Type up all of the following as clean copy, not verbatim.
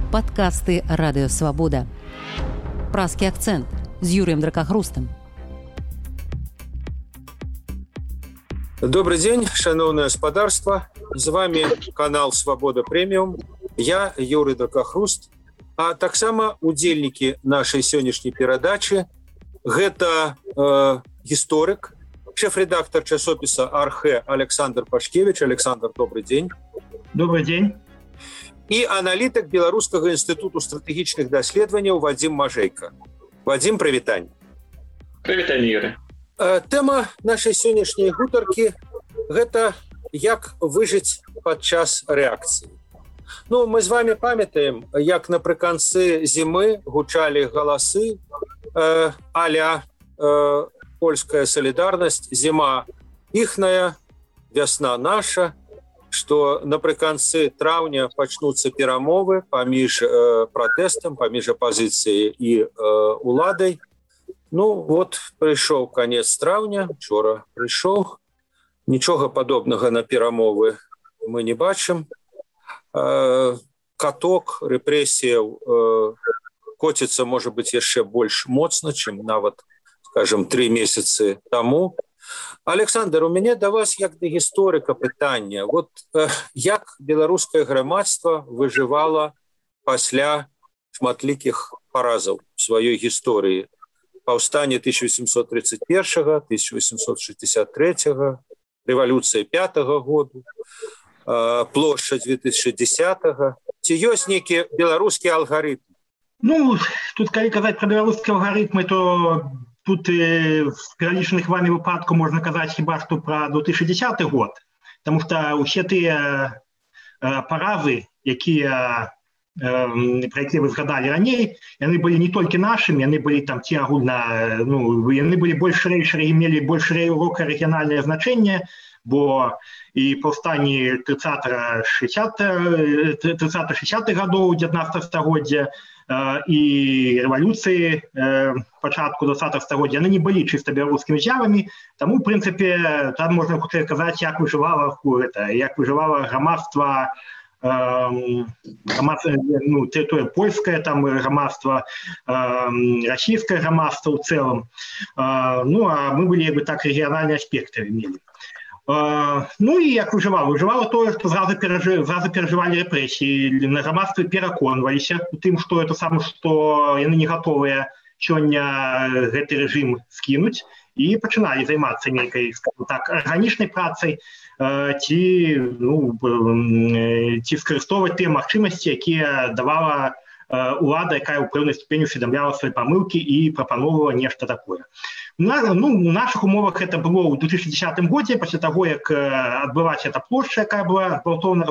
Падкасты Радыёвабода. Празкі акцэнт з Юрыем Дракахрустам. Добрый день, шановное господарство. З вами канал Свобода Премиум. Я Юрий Дракахруст. А таксама удзельнікі нашай сённяшняй перадачы гэта гісторык, шеф-редактор часопіса «Архэ» Александр Пашкевич. Александр, добрый день. Добрый день. І аналітык Беларускага інстытуту стратэгічных даследаванняў Вадзім Мажэйка. Вадзім, прывітанне. Прывітанне, Юрый. Тэма нашай сённяшняй гутаркі – гэта як выжыць падчас рэакцыі. Ну, мы з вами памятаем, як напрыканцы зімы гучалі галасы а-ля польская салідарнасць, зіма іхная, вясна наша, што напрыканцы траўня пачнуцца перамовы паміж пратэстам, паміж апазіцыяй і уладай. Ну, вот прыйшоў канец траўня, учора прыйшоў. Нічога падобнага на перамовы мы не бачым. Каток рэпрэсіяў коціцца, можа быць, яшчэ больш моцна, чым нават, скажем, 3 месяцы таму. Александр, у мяне да вас як да гісторыка пытанне. Вот як беларускае грамадства выжывала пасля шматлікіх паразаў сваёй гісторыі? Паўстанне 1831, 1863, рэвалюцыя 5-го году, плошча 2010-го. Ці ёсць нейкі беларускі алгарытм? Ну, тут, калі казаць пра беларускія алгарытмы, то тут в пералічаных вами выпадку можна казаць хіба што пра 2010 год, потому што ўсе тыя паразы, про якія вы згадалі раней, яны былі не толькі нашымі, яны былі там ці агульна, яны былі больш шырэйшыя, мелі больш шырокае рэгіянальнае значэнне, бо і паўстанні 30-60-х гадоў 19 стагоддзя і рэвалюцыі пачатку 20-х стагоддзя, яны не былі чыста беларускімі з'явамі, таму, ў прынцыпе, там можна хутчэй казаць, як выжывала грамадства, тое польскае там грамадства, расійскае грамадства ў цэлым. Ну, а мы былі як бы так рэгіянальныя аспекты мелі. Ну і як выжывала? Выжывала тое, што зразу перажывалі рэпрэсіі, на грамадстве пераконваліся у тым, што это самае, што яны не гатовыя сёння гэты рэжым скінуць, і пачыналі займацца нейкай, скажем так, арганічнай працай, ці скарыстоўваць тыя магчымасці, якія давала улада, якая ў пэўнай ступені усведамляла свае памылкі і прапаноўвала нешта такое. У нашых умовах гэта было ў 2010 годзе, пасля таго, як адбылася эта плошча, якая была гвалтоўна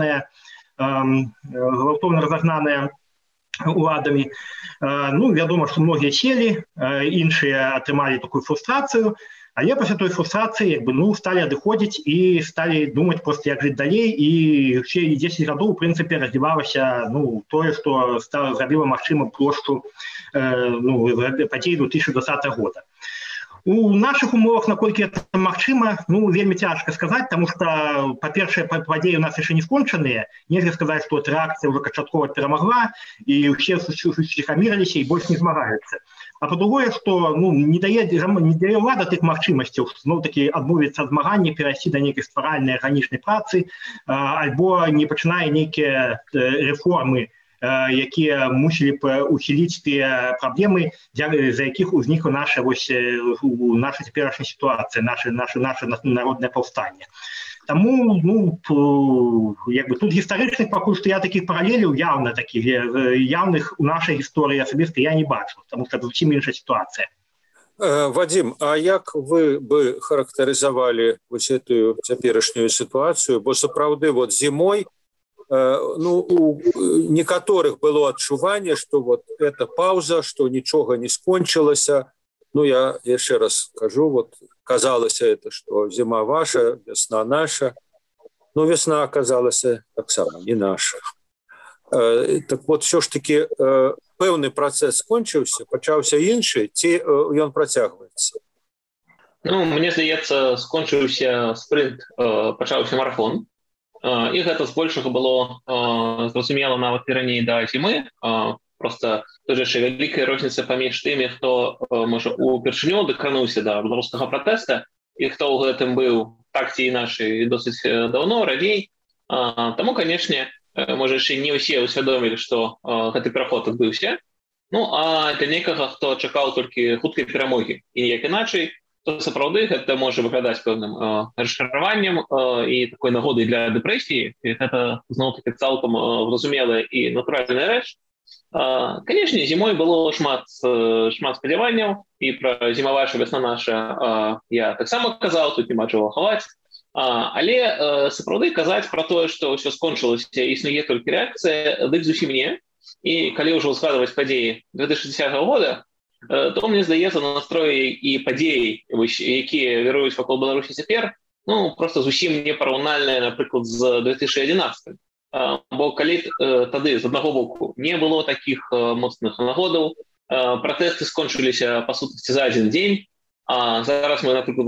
разагнаная уладамі. Ну, вядома, што многія селі, іншыя атрымалі такую фрустрацыю, але пасля той фрустрацыі сталі адыходзіць і сталі думаць проста, як жыць далей, і ўсе 10 гадоў, у прынцыпе, развівалася тое, што зрабіла магчыма плошчу падзеі 2020 года. У нашых умовах, наколькі гэта магчыма, вельмі цяжка сказаць, таму што, па-першае, падзеі ў нас яшчэ не скончаныя. Нельга сказаць, што рэакцыя ўжо канчаткова перамагла, і ўсе сціхамірыліся і больш не змагаюцца. А па-другое, што не дае ўлада тых магчымасцяў, зноў-такі адмовіцца ад змагання, перайсці да нейкай стваральнай арганічнай працы, альбо не пачынае нейкія рэформы, якія мусілі б ухіліць тыя праблемы, за якіх узнікла наша цяперашняя сітуацыя, наша народнае паўстанне. Таму, тут гістарычных пакуль што я такіх паралеляў яўных у нашай гісторыі асабіста я не бачу, таму што зусім іншая сітуацыя. Вадзім, а як вы бы характарызавалі вось гэтую цяперашнюю сітуацыю, бо сапраўды зімой у некаторых было адчуванне, што эта паўза, што нічога не скончылася. Я яшчэ раз кажу, казалася это, што зіма ваша, вясна наша. Вясна аказалася таксама не наша. Так ўсё ж такі пэўны працэс скончыўся, пачаўся іншы, ці ён працягваецца? Мне здаецца, скончыўся спрынт, пачаўся марафон. і гэта збольшага было зразумела нават і раней да зімы. Просто тоже яшчэ вялікая розніца паміж тымі, хто можа упершыню дакрануўся да беларускага пратэста і хто ў гэтым быў так ці іначай досыць даўно, раней. Таму, канешне, можа яшчэ не ўсе усвядомілі, што гэты пераход адбыўся. Ну, а для некага, хто чакаў толькі хуткай перамогі і ніяк іначай, то сапраўды гэта можа выглядаць пэўным расчараваннем і такой нагодай для дэпрэсіі. І гэта зноў-такі цалкам зразумелая і натуральная рэч. Канешне, зімой было шмат спадзяванняў, і пра зімавая вясна наша я таксама казаў, тут няма чаго хаваць. Але сапраўды казаць пра тое, што ўсё скончылася, існуе толькі рэакцыя, дык зусім не. І калі ўжо ўзгадваць падзеі 2010 года, то, мне здаецца, настроі і падзеі, якія віруюць вакол Беларусі цяпер, ну, просто зусім непараўнальныя, напрыклад, з 2011. Бо калі тады, з аднаго боку, не было такіх моцных нагодаў, пратэсты скончыліся, па сутнасці, за адзін дзень, а зараз мы, напрыклад,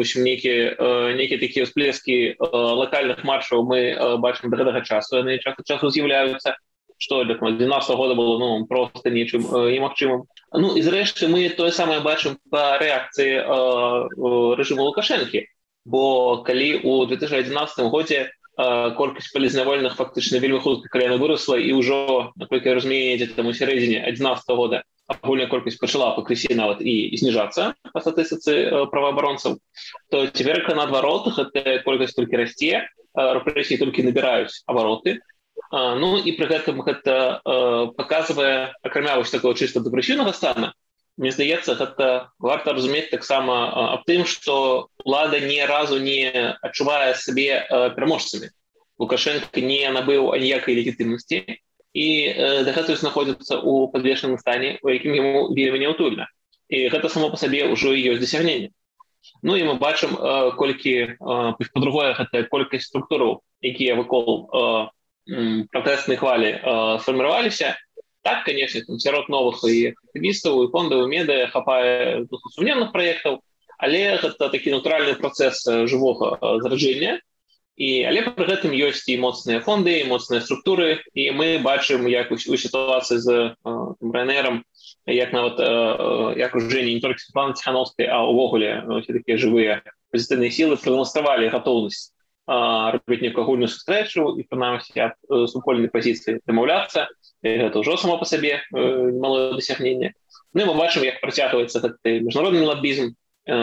нейкія такія ўсплескі лакальных маршаў мы бачым да гэтага часу, яны час ад часу з'яўляюцца, што для 2012 года было проста нечым немагчымым. Ну і зрэшты мы тое самае бачым па рэакцыі рэжыму Лукашэнкі, бо калі ў 2011 годзе колькасць палізнявольных фактычна вельмі хутка, калі яна вырасла, і ўжо, наколькі я разумею, недзе там у сярэдзіне 2011 года агульная колькасць пачала пакрысе нават і зніжацца па статыстыцы праваабаронцаў, то цяпер наадварот гэтая колькасць толькі расце, рэпрэсіі толькі набіраюць абароты. Ну і пры гэтым гэта паказвае, акрамя вось такого чыста дэпрэсіўнага стана, мне здаецца, гэта варта разумець таксама аб тым, што ўлада ні разу не адчувае сабе пераможцамі. Лукашенко не набыў аніякай легітымнасці і дагэтуль знаходзіцца ў падвешаным стане, у якім яму вельмі няўтульна. І гэта само па сабе ўжо і ёсць дасягненне. Ну і мы бачым, колькі, па-другое, гэта колькасць структураў, якія вакол пратэстнай хвалі сфарміраваліся. Так, конечно, сярод новых і актывістаў, і фондаў, і медыа хапае досыць сумневных праектаў, але гэта такі натуральны працэс жывога зараджэння. Але пры гэтым ёсць і моцныя фонды, і моцныя структуры, і мы бачым, як у сітуацыі з РНР, як нават акружэнне не толькі Светланы Ціхановскай, а ўвогуле ўсе такія жывыя пазітыўныя сілы прадэманстравалі гатоўнасць робіць нейкую агульную сустрэчу і прынамсі ад супольнай пазіцыі дамаўляцца. Гэта ўжо само па сабе малое дасягненне. Ну і мы бачым, як працягваецца гэты міжнародны лабізм.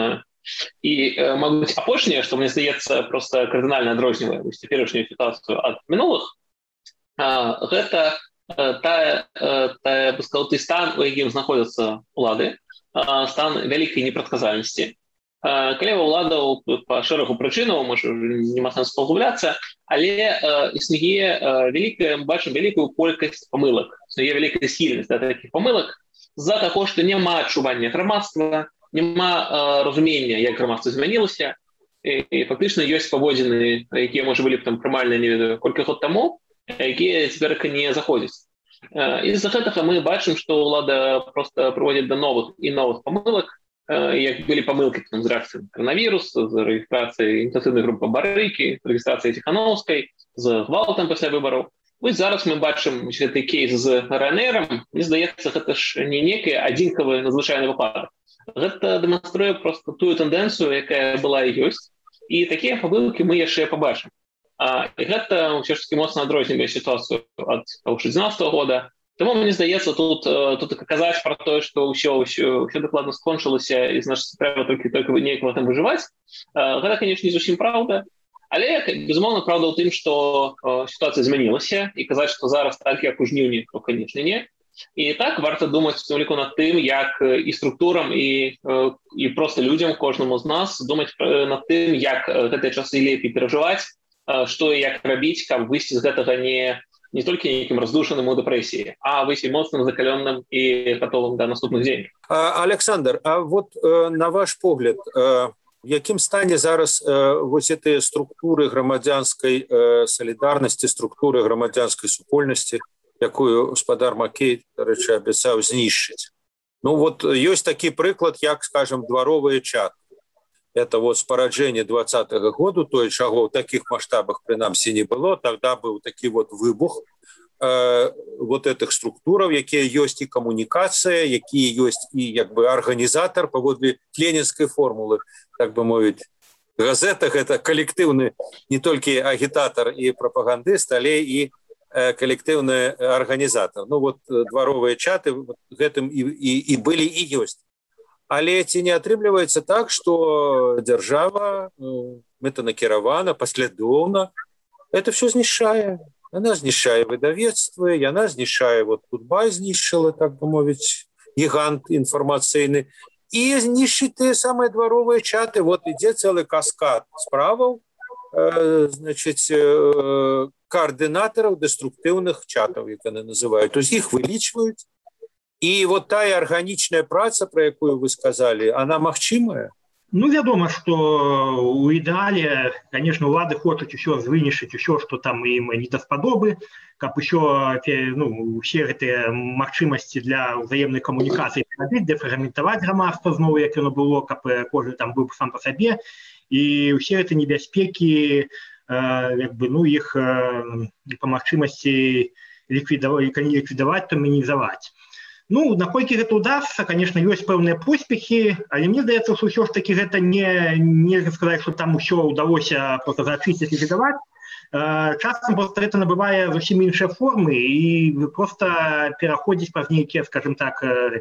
І, мабыць, апошняе, што, мне здаецца, проста кардынальна адрознівае цяперашнюю сітуацыю ад мінулых, гэта той стан, у якім знаходзяцца ўлады, стан вялікай непрадказальнасці. Калі ўладаў па шэрагу прычынаў, можа, нема сэнсу паглубляцца, але існуе вялікая, мы бачым вялікую колькасць памылак, існуе вялікая схільнасць да такіх памылак з-за таго, што няма адчування грамадства, няма разумення, як грамадства змянілася, і фактычна ёсць паводзіны, якія, можа, былі б там прымальныя, не ведаю, колькі год таму, якія цяперка не заходзяць. І з-за гэтага мы бачым, што ўлада проста прыводзіць да новых і новых памылак, як былі памылкі з рэакцыяй на коронавірус, з рэгістрацыяй інтэнсіўнай групы Барыкі, з рэгістрацыяй Ціхановскай, з гвалтам пасля выбараў. Вось зараз мы бачым гэты кейс з РНР. Мне здаецца, гэта ж не нейкі адзінкавы надзвычайны выпадак. Гэта дэманструе проста тую тэндэнцыю, якая была і ёсць, і такія памылкі мы яшчэ пабачым. І гэта ўсё ж такі моцна адрознівае сітуацыю ад 2011 года. Таму, мне здаецца, тут казаць пра тое, што ўсё дакладна скончылася і, значыць, трэба толькі неяк в этом выжываць, гэта, канешне, не зусім праўда. Але, безумоўна, праўда ў тым, што сітуацыя змянілася, і казаць, што зараз так, як у жніўні, то, канешне, не. І так варта думаць у ліку над тым, як і структурам, і проста людзям, кожнаму з нас, думаць над тым, як гэтыя часы лепей перажываць, што і як рабіць, каб выйсці з гэтага не толькі нейкім раздушаным у дэпрэсіі, а выйсці моцным, закаленным і гатовым да наступных дзень. Александр, а вот на ваш погляд, в якім стане зараз вось гэтыя структуры грамадзянскай салідарнасці, структуры грамадзянскай супольнасці, якую гаспадар Макей, дарэчы, абяцаў знішчыць? Ну вот ёсць такі прыклад, як, скажем, дваровыя чаты. это вот спараджэнне 20-го году, той чаго ў такіх маштабах прынамсі не было, тогда быў такі вот выбух вот этих структураў, якія ёсць і камунікацыя, якія ёсць і як бы арганізатар паводле ленінскай формулы, так бы мовіць. Газетах это калектыўны не толькі агітатар і прапагандыст, але і калектыўны арганізатар. Ну вот дваровыя чаты гэтым і былі і ёсць. Але ці не атрымліваецца так, што дзяржава мэтанакіравана, паслядоўна это все знішчае. Яна знішчае выдавецтвы, яна знішчае, вот Кутбай знішчыла, так бы мовіць, гігант інфармацыйны, і знішчыць тыя самыя дваровыя чаты. Вот ідзе цэлы каскад справаў, значыць, координаторов деструктивных чатов, как они называют. То есть их вылічваюць. И вот тая органичная праца, про якую вы сказали, она магчымая? Ну, вядома, что у ідэале, конечно, улады хочуць еще вынішыць, еще что там им не даспадобы, каб еще все гэтыя магчымасці для ўзаемнай камунікацыі дэфрагментаваць грамадства зноў, як оно было, каб кожны там быў сам по сабе, і ўсе гэта небяспекі, их по магчымасці ліквідаваць, то мінімізаваць. Ну, наколькі гэта удастся, конечно, ёсць пэўныя поспехі, але мне здаецца, што ўсё ж такі гэта нельга сказаць, што там усё ўдалося просто зачысціць і ліквідаваць. Часам просто это набывае зусім іншыя формы і просто пераходзіць праз нейкія, скажем так,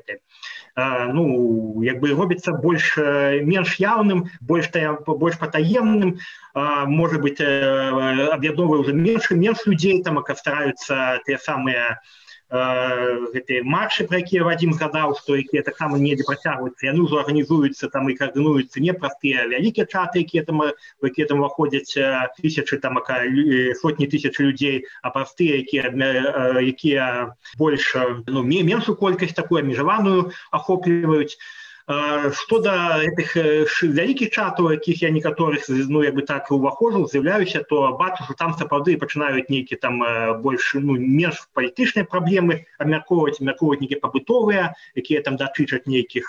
робіцца менш яўным, больш патаемным, может быть, аб'ядноўвае ўжо менш людзей, там стараюцца тыя самыя гэтыя матчы, про якія Вадим згадаў, што якія таксама недзе працягваюцца, яны ўжо арганізуюцца там і координуюцца не праз тыя вялікія чаты, якія там выходзяць тысячы, там сотні тысяч людзей, а праз тыя, якія больш, меншую колькасць такую абмежаваную ахопліваюць. Што да гэтых вялікіх чатаў, якіх я некаторых так уваходжу, з'яўляюся, то бачу, што там сапраўды пачынаюць нейкія там менш палітычныя праблемы абмяркоўваць нейкія пабытовыя, якія там датычаць нейкіх,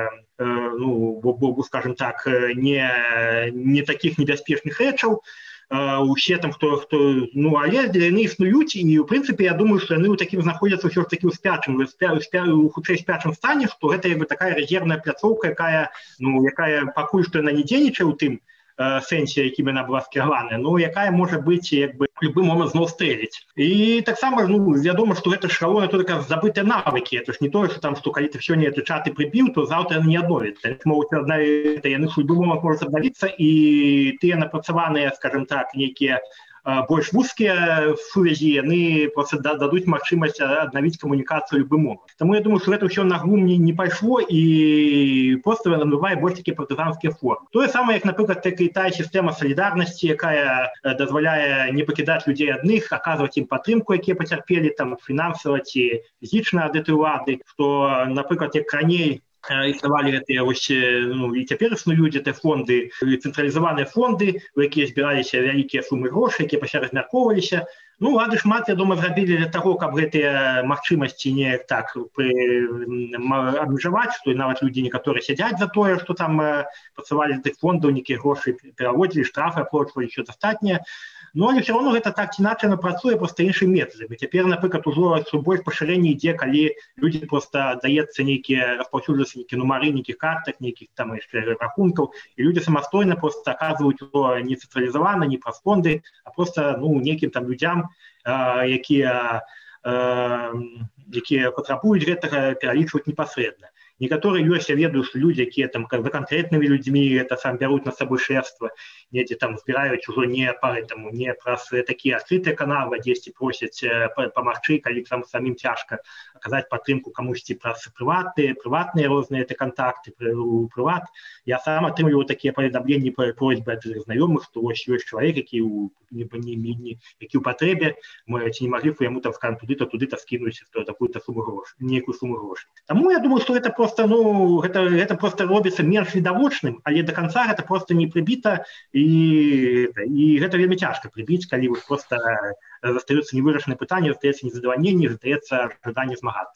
скажем так, не такіх небяспечных рэчаў. Усе там, хто але яны існуюць, і ў прынцыпе я думаю, што яны ў такім знаходзяцца ўсё ж такі ў хутчэй спячым стане, што гэта такая рэзервная пляцоўка, якая пакуль што яна не дзейнічае ў тым сэнсе, якім яна была скіраваная, якая можа быць любы момант зноў стрэліць. І таксама вядома, што гэта ж галоўнае толькі забытыя навыкі. Это ж не тое, што калі ты сёння эти чаты прыбіў, то заўтра яны не адновяцца. Яны любы момант можуць аднавіцца, і тыя напрацаваныя, скажем так, нейкія больш вузкія сувязі, яны просто дадуць магчымасць аднавіць камунікацыю любы момант. Таму я думаю, што гэта ўсё на глум не пайшло, і просто набывае больш такія партызанскія формы. Тое самае, як, напрыклад, і тая сістэма салідарнасці, якая дазваляе не пакідаць людзей адных, аказваць ім падтрымку, якія пацярпелі там фінансава ці фізічна ад этой улады, што, напрыклад, як раней існавалі гэтыя і цяпер існуюць гэтыя фонды, цэнтралізаваныя фонды, у якія збіраліся вялікія сумы грошай, якія пасля размяркоўваліся. Улады шмат, вядома, зрабілі для таго, каб гэтыя магчымасці не так абмежаваць, што нават людзі некаторыя сядзяць за тое, што там працавалі з тых фондаў, нейкія грошы пераводзілі, штрафы аплачвалі, ўсё дастатняе. Але все равно гэта так ці іначай працуе проста іншым метадамі. Цяпер, напрыклад, ужо больш пашырэнне ідзе, калі людзі проста даецца нейкія, распаўсюджваюцца нейкія нумары, нейкіх картак, нейкіх там яшчэ рахункаў, і людзі самастойна проста аказваюць ужо не цэнтралізавана, не праз фонды, а проста нейкім там людзям, якія патрабуюць гэтага, пералічваюць непасрэдна. Некаторыя ёсць, я ведаю, што людзі, якія там за канкрэтнымі людзьмі это сам бяруць на сабой шэфства, недзе там збіраюць ужо не праз такія адкрытыя каналы, дзесьці просяць памагчы, калі там самім цяжка аказаць падтрымку камусьці праз прыватныя розныя кантакты у прыват. Я сам атрымліваю такія паведамленні, просьбы ад знаёмых, што вось ёсць чалавек, які ў патрэбе, ці не маглі б яму там скажам туды-то скінуць такую-то суму грошай, нейкую суму грошай. Таму я думаю, што гэта просто гэта просто робіцца менш відавочным, але до конца гэта просто не прыбіта, і гэта вельмі цяжка прыбіць, калі просто застаюцца невырашаныя пытанні, застаецца незадавальненне, застаецца жаданне змагацца.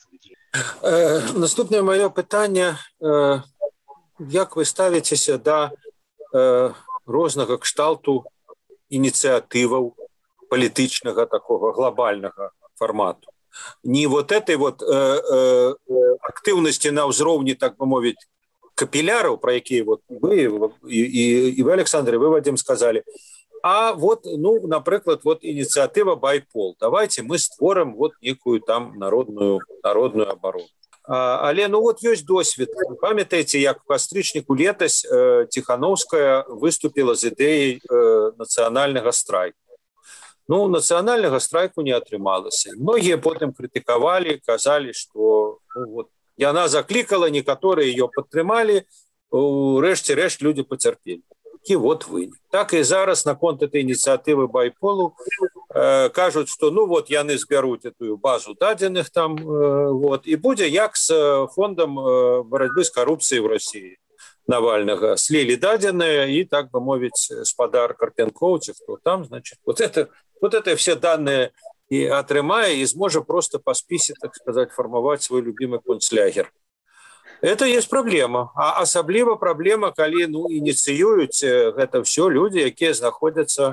Наступнае маё пытанне, як вы ставіцеся да рознага кшталту ініцыятываў палітычнага такого глобальнага формату. Не вот этой вот актыўнасці на ўзроўні, так бы мовіць, капіляраў, про якія вот вы і вы, Александр, вы, Вадим, сказали. А вот, ну, напрыклад, вот ініцыятыва байпол. Давайте мы створым вот некую там народную оборону. Але, ну, вот ёсць досвед. Памятаеце, як в кастрычніку летась Тихановская выступила з ідэяй нацыянальнага страйку. Ну, нацыянальнага страйку не атрымалася. Многія потым крытыкавалі, казалі, што ну, вот, яна заклікала, некаторыя ее падтрымалі, рэшце рэшт люди пацярпелі. І вот вынік. Так і зараз наконт этой ініцыятывы байполу кажуць, што ну вот яны збяруць эту базу дадзеных там, вот, і будзе як з фондам барацьбы з карупцыяй в России Навальнага. Слілі дадзеныя, і, так бы мовіць, спадар Карпенкоў, ці хто там, значит, вот это все данные и атрымае, и сможет просто по списе, так сказать, формовать свой любимый концлягер. Это есть проблема. А асабліва проблема, калі ну, инициируют это все люди, якія находятся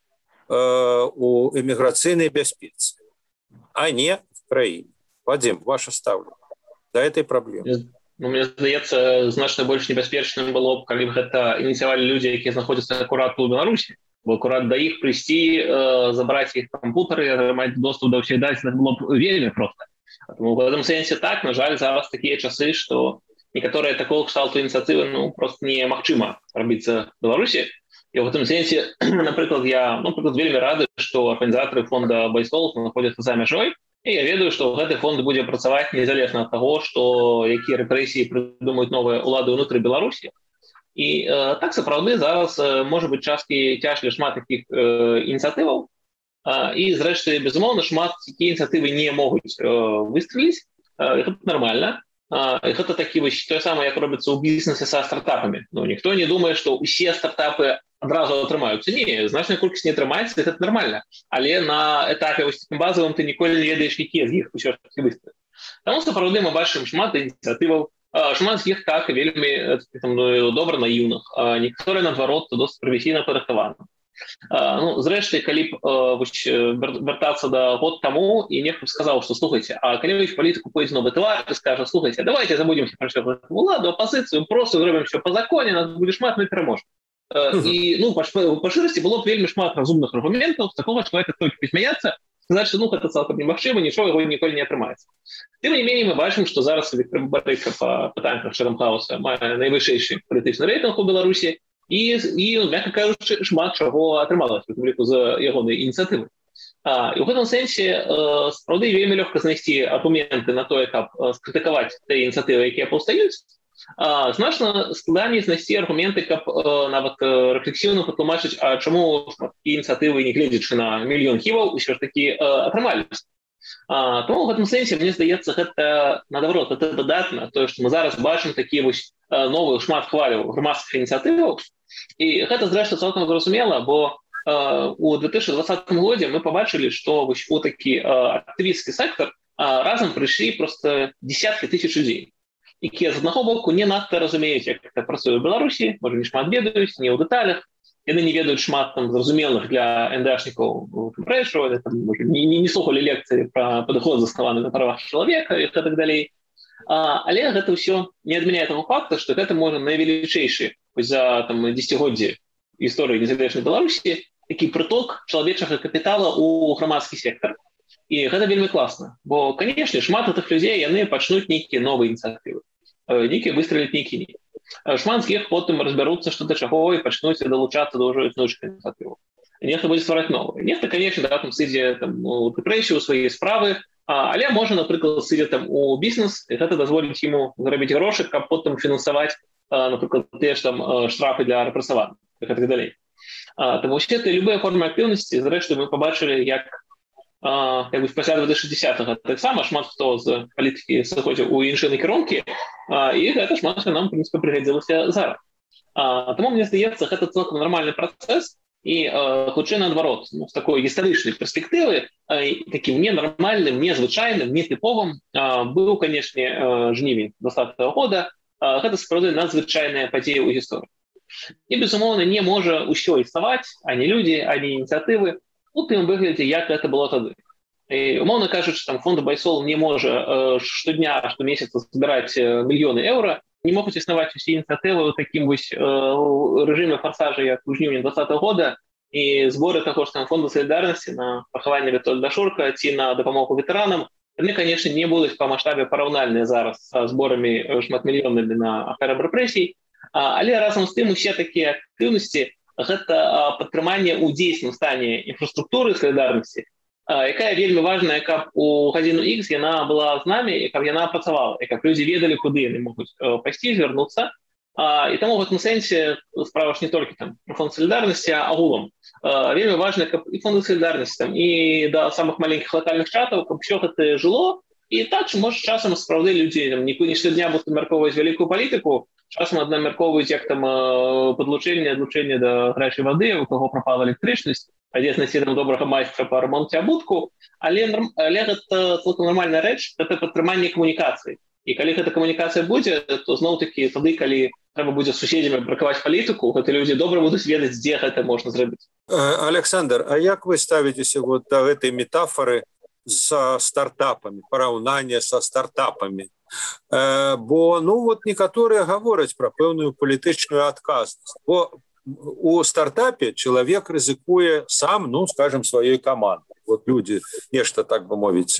у эмиграцыйнай бяспецы, а не в краіне. Вадим, ваше ставление до этой проблемы. Ну, мне здаецца, значна больш небяспечным было б, калі б гэта ініцыявалі людзі, якія знаходзяцца акурат у Беларусі. Бо акурат да іх прыйсці, забраць іх кампутары, атрымаць доступ да ўсіх дадзеных было б вельмі проста. Тому в этом сэнсе так, на жаль, зараз такія часы, што некаторыя такого кшталту ініцыятывы ну, просто немагчыма рабіцца в Беларусі. І в этом сэнсе, напрыклад, я вельмі рады, што арганізатары фонда байпол знаходзяцца за мяжой, і я ведаю, што гэты фонд будзе працаваць незалежна ад таго, што якія рэпрэсіі прыдумаюць новыя ўлады ўнутры Беларусі. І так сапраўды зараз можа быць часткі цяжка шмат такіх ініцыятываў, і зрэшты безумоўна шмат такія ініцыятывы не могуць выстреліць, гэта нармальна. І гэта такі вось тое самае, як робіцца ў бізнесе са стартапамі. Ну ніхто не думае, што ўсе стартапы адразу атрымаюцца. Не, значная колькасць не атрымаецца, гэта нармальна. Але на этапе вось базавым ты ніколі не ведаеш, якія з іх усё ж такі выстрелаць. Таму сапраўды мы бачым шмат ініцыятываў, шмат з іх так вельмі добра наіўных, некаторыя наадварот досыць прафесійна падрыхтаваны. Ну, зрэшты, калі б вяртацца да год таму, і нехто б сказаў, што слухайце, а калі вы в палітыку пойдзе новы твар і скажа, слухайце, давайте забудемся пра ўсё ўладу, апазіцыю, просто зробім все по законе, нас будзе шмат, мы пераможем. І ну, па шырасці было б вельмі шмат разумных аргументаў, з такога чалавека толькі пасмяяцца, сказаць, што ну, гэта цалкам немагчыма, нічога яго ніколі не атрымаецца. Тым не меней, мы бачым, што зараз Віктор Барыка па пытаннях Фрэдом Хауса мае найвышэйшы палітычны рэйтынг у Беларусі, і мякка кажучы, шмат чаго атрымалася у ліку за ягонай ініцыятывы. І ў гэтым сэнсе сапраўды вельмі лёгка знайсці аргументы на тое, каб скрытыкаваць тыя ініцыятывы, якія паўстаюць. Значна складаней знайсці аргументы, каб нават рэфлексіўна патлумачыць, а чаму ініцыятывы, не гледзячы на мільён хіваў, усё ж такі атрымаліся. Тому в гэтым сэнсе, мне здаецца, гэта наадварот, гэта дадатна, тое, што мы зараз бачым такія вось новых шмат хваляў грамадскіх ініцыятываў. І гэта, зрэшты, цалкам зразумела, бо у 2020 годзе мы пабачылі, што вось у такі актывісцкі сектор разам прыйшлі проста десяткі тысяч людзей, якія з аднаго боку не надта разумеюць, як гэта працуе ў Беларусі, можа, не шмат ведаюць, не ў дэталях, яны не ведаюць шмат там зразумелых для НДАшнікаў рэчаў, не слухалі лекцыі пра падыход заснаваны на правах чалавека і так далей. Але гэта ўсё не адмяняе таго факта, што гэта можа найвелічэйшы за дзесяцігоддзі гісторыі незалежнай Беларусі такі прыток чалавечага капітала ў грамадскі сектор. І гэта вельмі класна, бо, канешне, шмат гэтых людзей яны пачнуць нейкія новыя ініцыятывы, нейкія выстраліць нейкі не. Шмат з іх потым разбяруцца, што да чаго, і пачнуць далучацца да ўжо існуючых ініцыятываў. Нехта будзе ствараць новыя. Нехта, канешне, там сыдзе у дэпрэсію, у свае справы, але можа, напрыклад, сыдзе там у бізнес, і гэта дазволіць яму зарабіць грошы, каб потым фінансаваць, напрыклад, тыя ж там штрафы для рэпрэсаваных і так далей. Таму ўсе любыя формы актыўнасці, зрэшты, мы пабачылі, як пасля 2060-го таксама шмат хто з палітыкі сыходзіў у іншыя накірункі, і гэта шмат нам, в прынцыпе, прыгадзілася зараз. Таму, мне здаецца, гэта цалкам нармальны працэс, і хутчэй наадварот, з такой гістарычнай перспектывы, такім ненармальным, незвычайным, нетыповым быў, канешне, жнівень 2020 года. Гэта сапраўды надзвычайная падзея ў гісторыі. І, безумоўна, не можа ўсё існаваць, ані людзі, ані ініцыятывы у тым выглядзе, як гэта было тады. І, умоўна кажучы, там фонд Байсол не можа штодня, штомесяца збіраць мільёны еўра, не могуць існаваць усе ініцыятывы ў такім вось рэжыме фарсажа, як у жніўні 2020 года, і зборы таго ж там фонду салідарнасці на пахаванне Вітольда Шурка ці на дапамогу ветэранам, яны, канешне, не будуць па маштабе параўнальныя зараз са зборамі шматмільённымі на ахвярам рэпрэсій, але разам з тым усе такія актыўнасці гэта падтрыманне ў дзейсным стане інфраструктуры салідарнасці, якая вельмі важная, каб у гадзіну X яна была з намі, і каб яна працавала, і каб людзі ведалі, куды яны могуць пайсці, звярнуцца. І таму ў гэтым сэнсе справа ж не толькі там фонд салідарнасці, а агулам. Вельмі важна, каб і фонды салідарнасці там, і да самых маленькіх лакальных чатаў, каб усё гэта жыло. І так, можа, часам сапраўды людзі не штодня будуць абмяркоўваць вялікую палітыку, часам абмяркоўваюць як там падлучэнне, адлучэнне да гарячай вады, у каго прапала электрычнасць, адзін знайсці там добрага майстра па рамонце абутку, але гэта цалкам нармальная рэч, гэта падтрыманне камунікацыі. І калі гэта камунікацыя будзе, то зноў-такі тады, калі трэба будзе з суседзямі бракаваць палітыку, гэты людзі добра будуць ведаць, дзе гэта можна зрабіць. Александр, а як вы ставіцеся вот да гэтай метафоры са стартапамі, параўнання са стартапамі? Бо, ну, вот некаторыя гавораць пра пэўную палітычную адказнасць. Бо у стартапе чалавек рызыкуе сам, ну, скажем, сваёй камандай. Вот людзі нешта, так бы мовіць,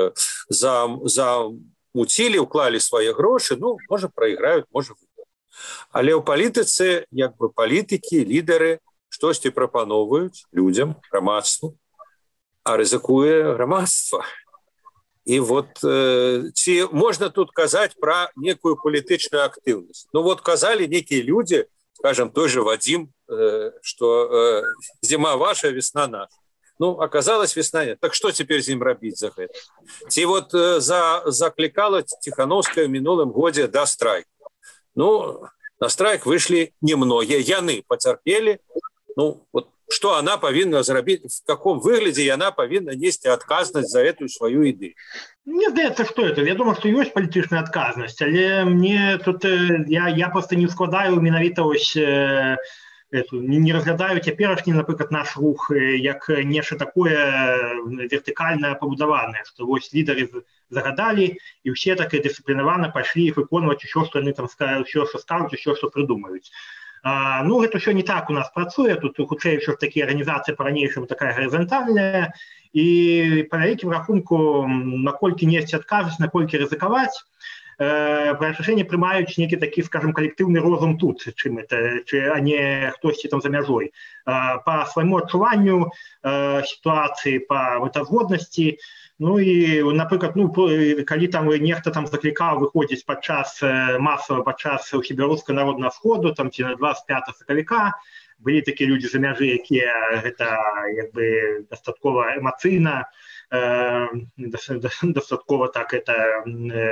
замуцілі, уклалі свае грошы, ну, можа, прайграюць, можа, выйграюць. Але ў палітыцы, як бы, палітыкі, лідары штосьці прапаноўваюць людзям, грамадству, а рызыкуе грамадства. І вот ці можна тут казаць пра некую палітычную актыўнасць. Ну вот казалі некія людзі, скажем, той же Вадим, что зима ваша, весна наша. Ну, оказалось, весна нет. Так что теперь з ім рабіць за гэта? Ці вот закликала Тихановская в мінулым годзе да страйку. Ну, на страйк вышли немногие, яны потерпели. Ну, вот что она повинна зрабіць, в каком выглядзе яна повинна нести адказнасць за эту свою ідэю? Мне здаецца, что это. Я думаю, что ёсць палітычная адказнасць, але мне тут я просто не складаю менавіта ось не разглядаю цяперашні, напрыклад, наш рух як нешта такое вертыкальна пабудаванае, што вось лідары загадалі і ўсе так дысцыплінавана пайшлі выконваць усё, што яны там скажуць, усё, што скажуць, усё, што прыдумаюць. Ну, гэта ўсё не так у нас працуе, тут хутчэй ўсё ж такія арганізацыі па-ранейшаму такая гарызантальная, і па вялікім рахунку, наколькі несці адказнасць, наколькі рызыкаваць, рашэнне прымаюць нейкі такі, скажем, калектыўны розум тут, чым это, а не хтосьці там за мяжой. Па свайму адчуванню сітуацыі, па мэтазгоднасці. Ну і, напрыклад, ну, калі там нехта там заклікаў выходзіць масава падчас Усебеларускага народнага сходу, там ці на 25 сакавіка, былі такія людзі за мяжы, якія гэта як бы дастаткова эмацыйна, дастаткова так это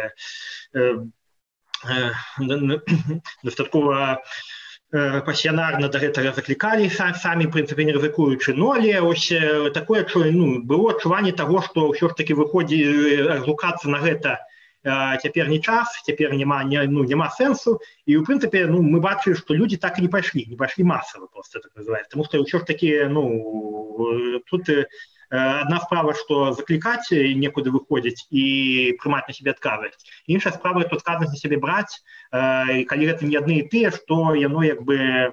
дастаткова пасіянарна да гэтага заклікалі, самі, в прынцыпе, не рызыкуючы. Ну, але ось такое, ну, было адчуванне таго, што ўсё ж такі выходзі разлукацца на гэта цяпер не час, цяпер няма сэнсу. І, ў прынцыпе, ну, мы бачылі, што людзі так і не пайшлі масава, просто так называецца. Таму што ўсё ж такі, ну, тут одна справа, што заклікаць некуды выходзіць і прымаць на сябе адказнасць. Іншая справа, тут адказнасць на сябе браць, і калі гэта не адны і тыя, што яно як бы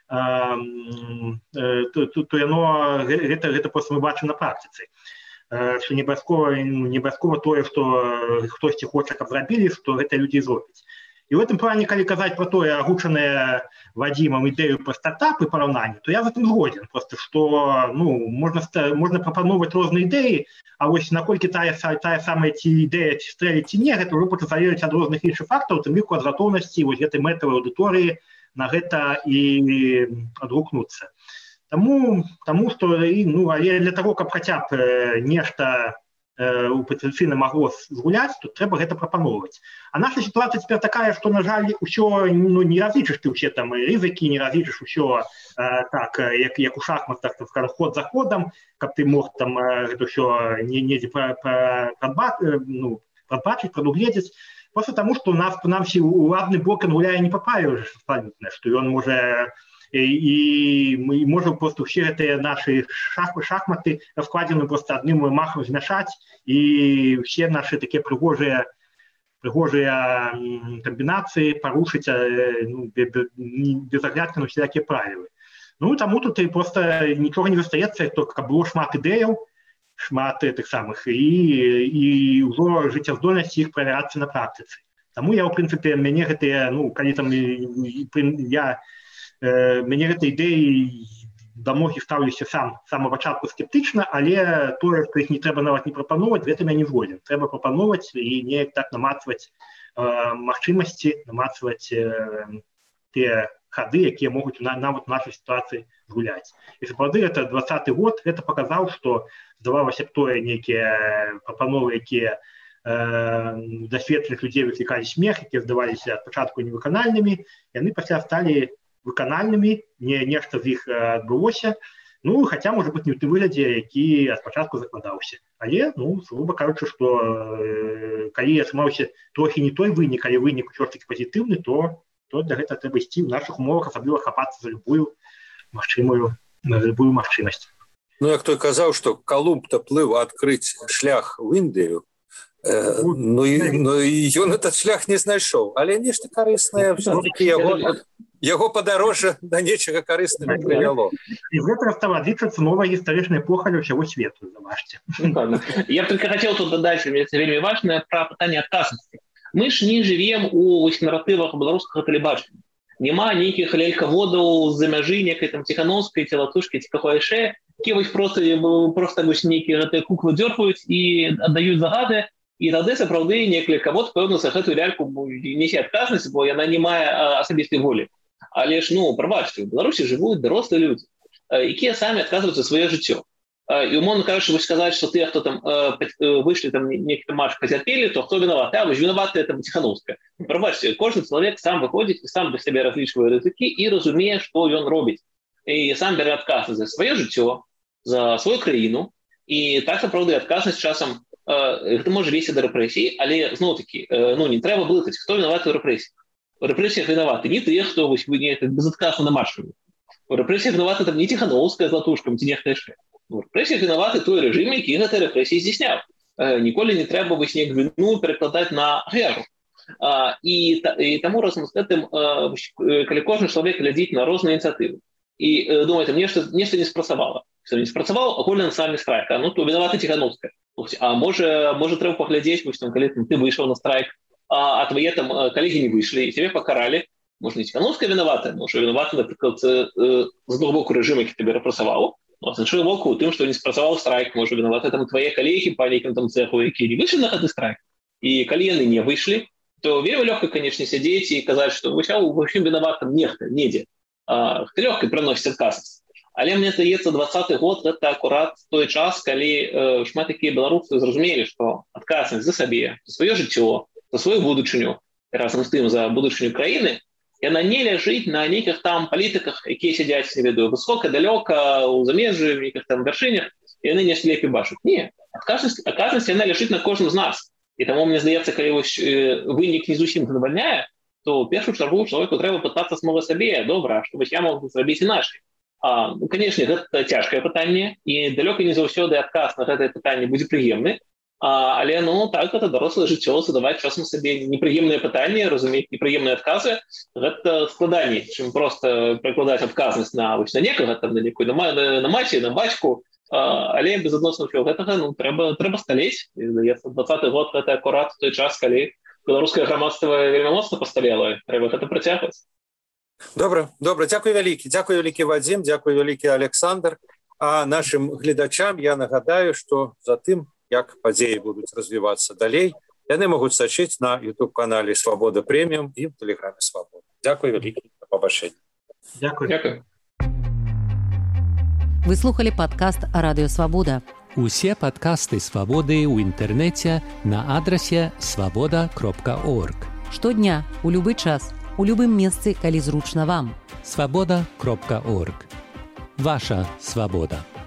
то яно гэта проста мы бачым на практыцы. Што не абавязкова тое, што хтосьці хоча, каб зрабілі, што гэта людзі зробяць. І ў гэтым плане, калі казаць пра тое агучанае Вадзімам ідэю пра стартап і параўнанне, то я з гэтым згодзін. Проста, што, ну, можна прапаноўваць розныя ідэі, а вось наколькі тая самая ці ідэя ці стрэліць ці не, гэта ўжо будзе залежаць ад розных іншых фактараў, тым ліку ад гатоўнасці вось гэтай мэтавай аўдыторыі на гэта і адгукнуцца. Таму што, ну, але для таго, каб хаця б нешта у патэнцыйна магло згуляць, тут трэба гэта прапаноўваць. А наша сітуацыя цяпер такая, што, на жаль, усё, ну, не разлічыш ты ўсе там рызыкі, не разлічыш усё так, як у шахматах, так скажем, ход за ходам, каб ты мог там гэта ўсё недзе прадбачыць, прадугледзець. просто тому, што нам уладны бок гуляе не папаю абсалютна, што ён можа і можа просто ўсе гэтыя нашы шахматы раскладзены просто адным махам змяшаць, і ўсе нашы такія прыгожыя камбінацыі парушыць без аглядкі на всякія правілы. Ну, таму тут просто нічога не застаецца, каб было шмат ідэяў, шмат тых самых, і ўжо жыццяздольнасць іх правярацца на практыцы. Таму я, ў прынцыпе, мяне гэтыя, калі там мяне гэтай ідэі да многіх ставлюся самого пачатку скептычна, але тое, што іх не трэба нават не прапановаць, гэта я не згоден. Трэба прапановаць і неяк так намацваць магчымасці, намацваць тыя хады, якія могуць нават у нашай сітуацыі гуляць. І сапраўды, это 20-й год, гэта паказаў, што здавалася б тое нейкія прапановы, якія дасветлых людзей выклікалі смех, якія здаваліся ад пачатку невыканальнымі, яны пасля сталі выканальнымі, нешта з іх адбылося, хаця, можа быць, не ў тым выглядзе, які ад пачатку закладаўся. Але, груба кажучы, што калі атрымаўся трохі не той вынік, але вынік усё ж такі пазітыўны, то для гэта трэба ісці ў нашых умовах, асабліва хапацца за любую магчымасць. Як той казаў, што Калумб-то плыў адкрыць шлях в Індыю, ён этот шлях не знайшоў, але нешта карыснае все-таки яго падарожжа да нечага карыснага прывяло. І гэта стала лічыцца новая гістарычная эпоха для ўсяго свету, забачце. Я только хотел тут дадаць, мне это вельмі важное, пра пытанне адказнасці. Мы ж не жывем у наратывах беларускага тэлебачання. Няма нейкіх лялькаводаў з-за мяжы некай там Ціхановскай, ці Латушкі, ці какой яшчэ, якія просто нейкія гэтыя куклы дзёрпаюць і аддаюць загады, і тады сапраўды нейкі лялькавод, пэўна, за гэтую ляльку несе адказнасць, бо яна не мае асабістай волі. Але ж, прабачце, у Беларусі жывуць дарослыя людзі, якія самі адказваюць за сваё жыццё. І умоўна кажучы, вось сказаць, што тыя, хто там выйшлі там нейкі матч пацярпелі, то хто вінаваты? Вось вінаватая там Ціхановская. Прабачце, кожны чалавек сам выходзіць і сам для сябе разлічвае рызыкі і разумее, што ён робіць. І сам бярэ адказнасць за сваё жыццё, за сваю краіну. І так сапраўды адказнасць часам гэта можа весці да рэпрэсій, але зноў-такі, не трэба блытаць, хто вінаваты ў рэпрэсіях. У рэпрэсіях вінаваты не тыя, хто безадказна намашваюць. У рэпрэсіях вінаваты там не Ціхановская з Латушкам, ці нехта яшчэ. У рэпрэсіях вінаваты той рэжым, які гэтай рэпрэсіі здзяйсняў. Ніколі не трэба неяк віну перакладаць на ахвяру. І таму разам з гэтым, калі кожны чалавек глядзіць на розныя ініцыятывы і думае, там нешта не спрацавала. Не спрацаваў агульны нацыянальны страйк, то вінаваты Ціхановская. А можа трэба паглядзець, калі ты выйшаў на страйк, а твае там калегі не выйшлі, і цябе пакаралі. Можа, не Ціхановская вінаватая, можа, вінаваты, напрыклад, з одного боку рэжым, які тебе рэпрэсаваў, а з іншого боку, тым, што не спрацаваў страйк, можа, вінаваты там твае калегі па нейкім там цэху, якія не выйшлі на гэты страйк. І калі яны не выйшлі, то вельмі лёгка, канечне, сядзець і казаць, што ва ўсім вінаватым нехта, недзе. Ты лёгка прыносіць адказнасць. Але мне здаецца, 20-й год гэта акурат той час, калі шмат такія беларусы зразумелі, што адказнасць за сабе, за сваё жыццё, за сваю будучыню, разам з тым за будучыню краіны, яна не ляжыць на нейкіх там палітыках, якія сядзяць, не ведаю, высока, далёка, у замежжы, у нейкіх там вяршынях, і яны нешта лепей бачаць. Не, адказнасць яна ляжыць на кожным з нас. І таму, мне здаецца, калі вынік не зусім задавальняе, то ў першую чаргу чалавеку трэба пытацца самога сабе, добра, што я мог зрабіць іначай. Канечне, гэта цяжкае пытанне, і далёка не заўсёды адказ на гэтае пытанне будзе прыемны, але, так, гэта дарослае жыццё, задаваць часам сабе непрыемныя пытанні, разумець непрыемныя адказы, гэта складаней, чым проста прыкладаць адказнасць на некага, там, на некую, на маці, на бацьку, але без адносна ўсё гэтага, трэба сталець. Здаецца, 20-й год гэта акурат той час, калі беларускае грамадства вельмі моцна пасталела, трэба гэта працягваць. Добра, дзякуй вялікі Вадзім, дзякуй вялікі Александр. А нашым гледачам я нагадаю, што за тым, як падзеі будуць развівацца далей, яны могуць сачыць на YouTube-канале «Свабода Прэміум» і ў тэлеграме «Свабода». Дзякуй вялікі, да пабачэння. Дзякуй. Вы слухали падкаст «Радыё Свабода». Усе падкасты «Свабоды» ў інтэрнэце на адрасе свабода.орг. Штодня, у любы час, у любым месцы, калі зручна вам. Свабода.орг. Ваша свабода.